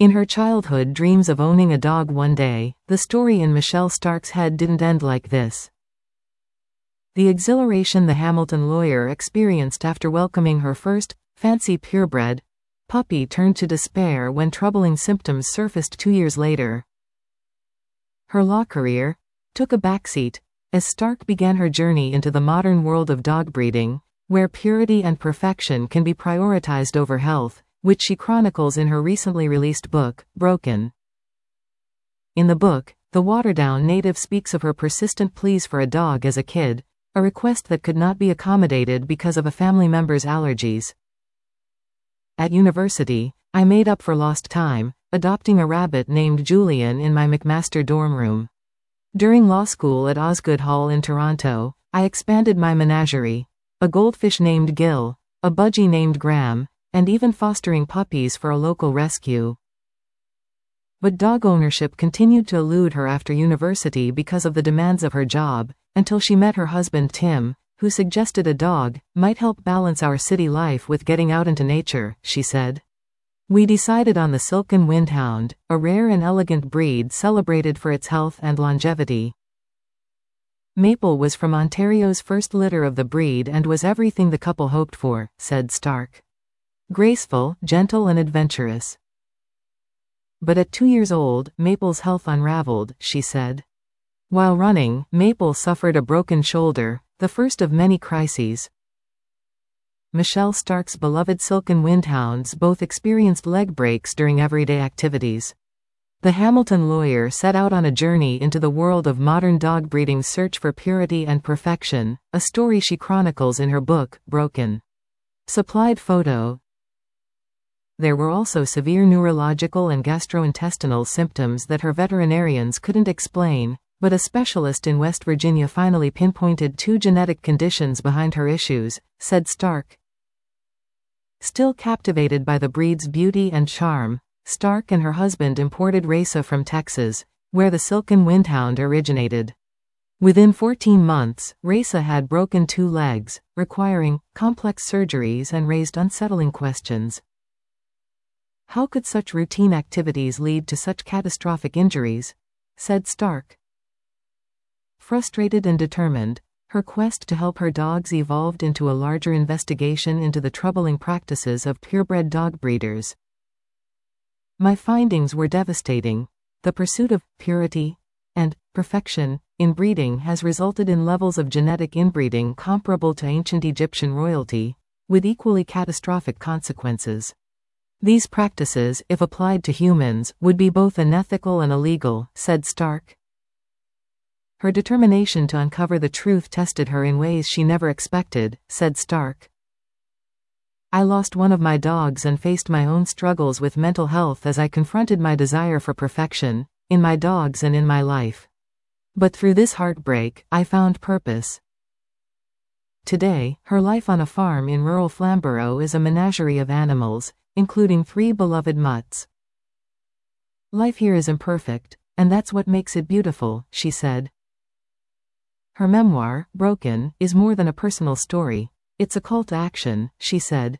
In her childhood dreams of owning a dog one day, the story in Michelle Stark's head didn't end like this. The exhilaration the Hamilton lawyer experienced after welcoming her first, fancy purebred, puppy turned to despair when troubling symptoms surfaced 2 years later. Her law career took a backseat as Stark began her journey into the modern world of dog breeding, where purity and perfection can be prioritized over health, which she chronicles in her recently released book, Broken. In the book, the Waterdown native speaks of her persistent pleas for a dog as a kid, a request that could not be accommodated because of a family member's allergies. At university, I made up for lost time, adopting a rabbit named Julian in my McMaster dorm room. During law school at Osgoode Hall in Toronto, I expanded my menagerie, a goldfish named Gil, a budgie named Graham, and even fostering puppies for a local rescue. But dog ownership continued to elude her after university because of the demands of her job, until she met her husband Tim, who suggested a dog might help balance our city life with getting out into nature, she said. We decided on the Silken Windhound, a rare and elegant breed celebrated for its health and longevity. Maple was from Ontario's first litter of the breed and was everything the couple hoped for, said Stark. Graceful, gentle and adventurous. But at 2 years old, Maple's health unraveled, she said. While running, Maple suffered a broken shoulder, the first of many crises. Michelle Stark's beloved Silken Windhounds both experienced leg breaks during everyday activities. The Hamilton lawyer set out on a journey into the world of modern dog breeding's search for purity and perfection, a story she chronicles in her book, Broken. Supplied photo. There were also severe neurological and gastrointestinal symptoms that her veterinarians couldn't explain, but a specialist in West Virginia finally pinpointed 2 genetic conditions behind her issues, said Stark. Still captivated by the breed's beauty and charm, Stark and her husband imported Raisa from Texas, where the Silken Windhound originated. Within 14 months, Raisa had broken 2 legs, requiring complex surgeries and raised unsettling questions. How could such routine activities lead to such catastrophic injuries? Said Stark. Frustrated and determined, her quest to help her dogs evolved into a larger investigation into the troubling practices of purebred dog breeders. My findings were devastating. The pursuit of purity and perfection in breeding has resulted in levels of genetic inbreeding comparable to ancient Egyptian royalty, with equally catastrophic consequences. These practices, if applied to humans, would be both unethical and illegal, said Stark. Her determination to uncover the truth tested her in ways she never expected, said Stark. I lost one of my dogs and faced my own struggles with mental health as I confronted my desire for perfection, in my dogs and in my life. But through this heartbreak, I found purpose. Today, her life on a farm in rural Flamborough is a menagerie of animals, including 3 beloved mutts. Life here is imperfect, and that's what makes it beautiful, she said. Her memoir, Broken, is more than a personal story. It's a call to action, she said.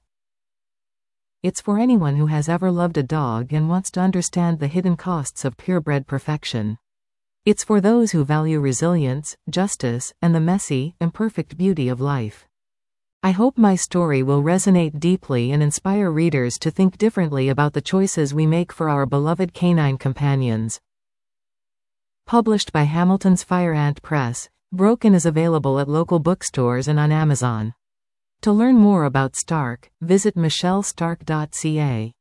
It's for anyone who has ever loved a dog and wants to understand the hidden costs of purebred perfection. It's for those who value resilience, justice, and the messy, imperfect beauty of life. I hope my story will resonate deeply and inspire readers to think differently about the choices we make for our beloved canine companions. Published by Hamilton's Fire Ant Press, Broken is available at local bookstores and on Amazon. To learn more about Stark, visit michellestark.ca.